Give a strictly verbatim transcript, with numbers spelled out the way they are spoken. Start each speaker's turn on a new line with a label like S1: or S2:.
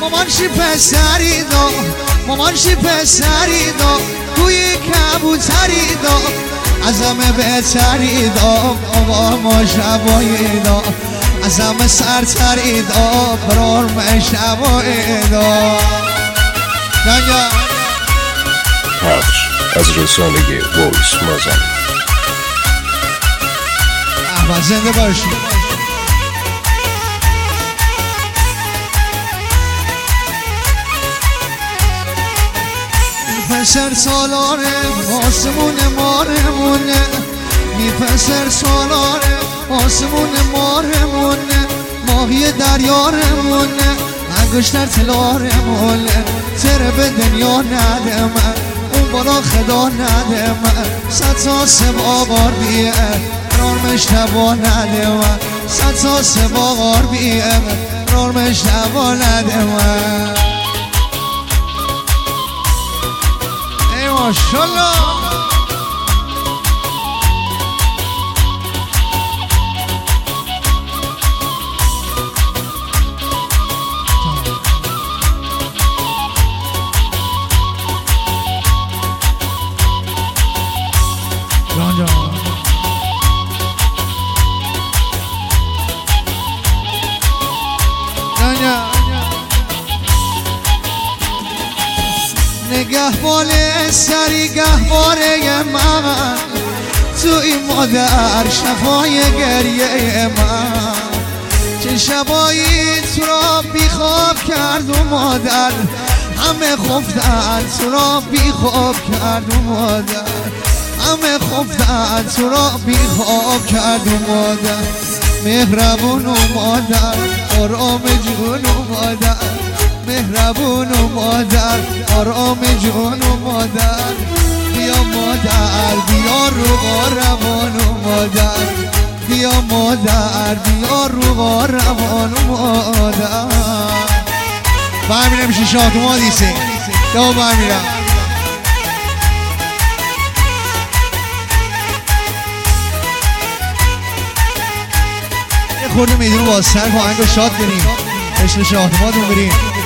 S1: مامانشی پسری دا مامانشی پسری دا توی کبوتری دا از همه بهتری دا بابا ما شبایی دا از همه سرتری دا برارم شبایی دا دنیا
S2: پخش از رسانه وایس مازن.
S1: احمد زنده باشی. پسر سالاره آسمون مارمونه می پسر سالاره آسمون مارمونه ماهی دریارمونه انگشتر تلارمونه تره به دنیا نده من اون بالا خدا نده من صد تا سبا غار بیه رارمش تبا نده من صد تا سبا غار بیه رارمش تبا نده من ماشالله جان جان نگهبان سری گهواره من تو این مادر شفای گریه من چه شبایی تو را بیخواب کرد و مادر همه خفتن تو را بیخواب کرد و مادر همه خفتن تو را بیخواب کرد و مادر مهربون و مادر آرام جون و مادر مهربون و مادر آرام جون و مادر بیا مادر بیا رو روان و مادر بیا مادر بیا رو روان و مادر برمیرم شیشات ما دیسه دو برمیرم یه خورده میدون باز سر با انگو شاد بریم عشق شاهدماتون بریم